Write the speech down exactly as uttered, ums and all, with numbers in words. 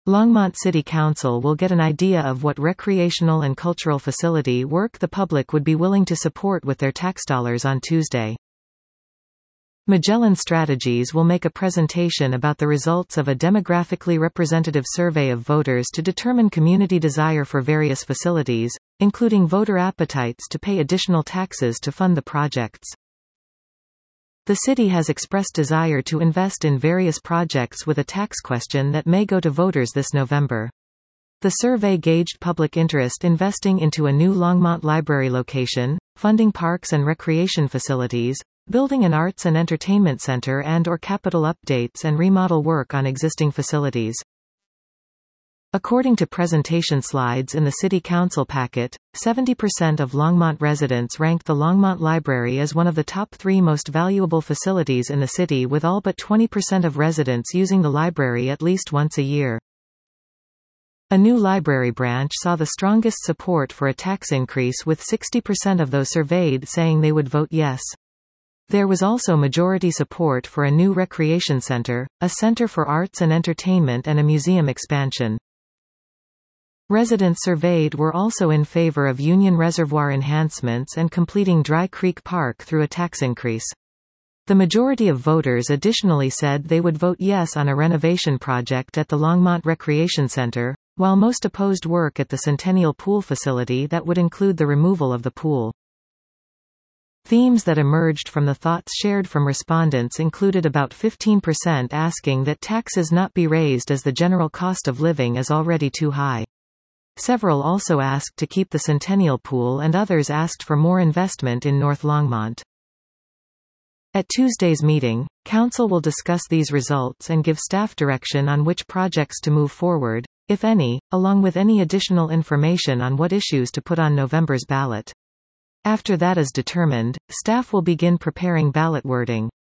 Longmont City Council will get an idea of what recreational and cultural facility work the public would be willing to support with their tax dollars on Tuesday. Magellan Strategies will make a presentation about the results of a demographically representative survey of voters to determine community desire for various facilities, including voter appetites to pay additional taxes to fund the projects. The city has expressed desire to invest in various projects with a tax question that may go to voters this November. The survey gauged public interest investing into a new Longmont Library location, funding parks and recreation facilities, building an arts and entertainment center and or capital updates and remodel work on existing facilities. According to presentation slides in the City Council packet, seventy percent of Longmont residents ranked the Longmont Library as one of the top three most valuable facilities in the city, with all but twenty percent of residents using the library at least once a year. A new library branch saw the strongest support for a tax increase, with sixty percent of those surveyed saying they would vote yes. There was also majority support for a new recreation center, a center for arts and entertainment and a museum expansion. Residents surveyed were also in favor of Union Reservoir enhancements and completing Dry Creek Park through a tax increase. The majority of voters additionally said they would vote yes on a renovation project at the Longmont Recreation Center, while most opposed work at the Centennial Pool facility that would include the removal of the pool. Themes that emerged from the thoughts shared from respondents included about fifteen percent asking that taxes not be raised as the general cost of living is already too high. Several also asked to keep the Centennial Pool, and others asked for more investment in North Longmont. At Tuesday's meeting, Council will discuss these results and give staff direction on which projects to move forward, if any, along with any additional information on what issues to put on November's ballot. After that is determined, staff will begin preparing ballot wording.